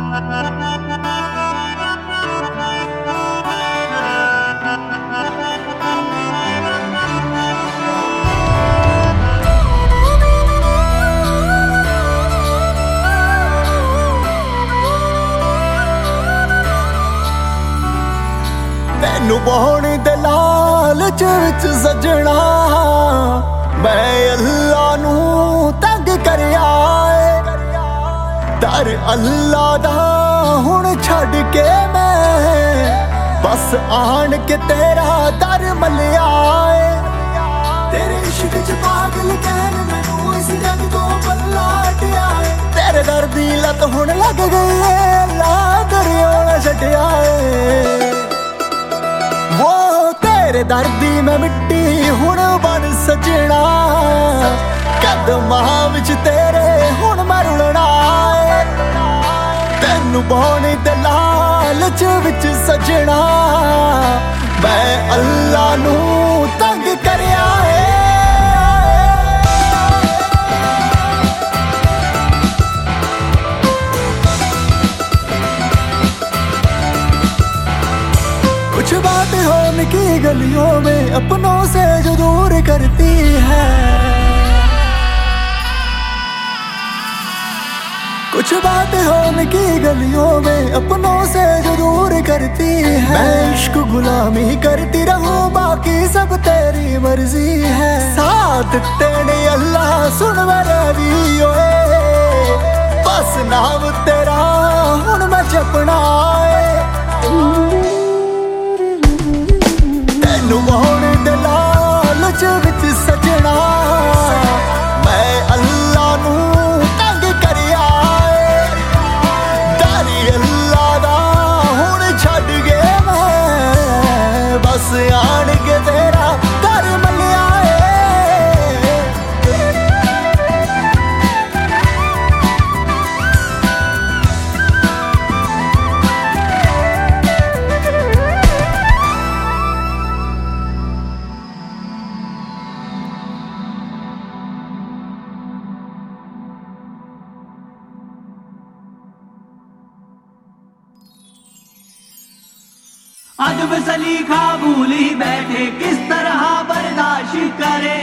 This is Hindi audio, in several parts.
तैनू पाने दे लालच विच सजना मैं अल्लाह नू तंग करया दर अल्लाह दा हुण छड़ के मैं बस आन के तेरा दर मलिया तेरे इश्क च पागल कहन मैनू इस जग तो बल्ला हटिया तेरे दर दी लत हुण लग गई है अल्लाह दरिया छड्डिया वो तेरे दर्दी मैं मिट्टी हुण बन सजना कदमां विच तेरे हुण मैं रुलना तैनू पाने दे लालच विच सजना मैं अल्लाह नू तंग करया कुछ बातें हो निकी गलियों में अपनों से जो दूर करती है कुछ बातें हो निकी गलियों में अपनों से जो दूर करती है मैं इश्क गुलामी करती रहूं बाकी सब तेरी मर्जी है साथ तेरे अल्लाह सुन मेरे भी ओए बस नाम तेरा हुण मैं जपना तैनू पाने दे लालच विच सजना मैं अल्लाह नू तंग करया दरी अल्लाह दा हुण छड्ड के मैं बस आन के तेरा दर मलिया अजब सलीखा भूल ही बैठे किस तरह बर्दाश्त करे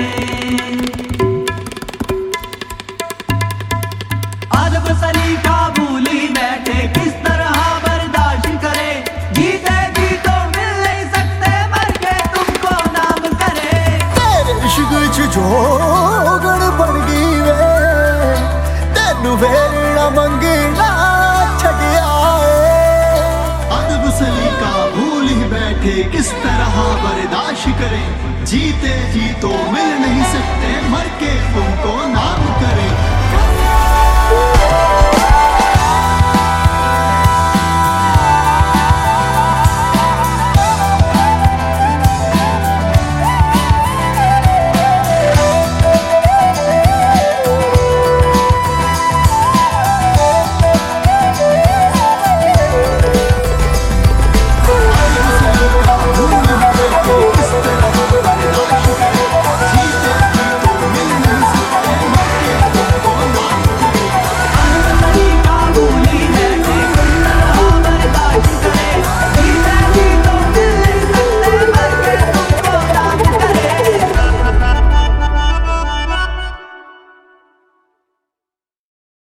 अजब सलीखा भूल ही बैठे किस तरह बर्दाश्त करे जीते जी तो मिल नहीं सकते मर के तुमको नाम करे तेरे इश्क च जोगण बन गई वे तैनू फेर ना मंगना छड्डिया सलीका भूल ही बैठे किस तरह बर्दाश्त करें जीते जी तो मिल नहीं सकते मर के तुमको नाम करें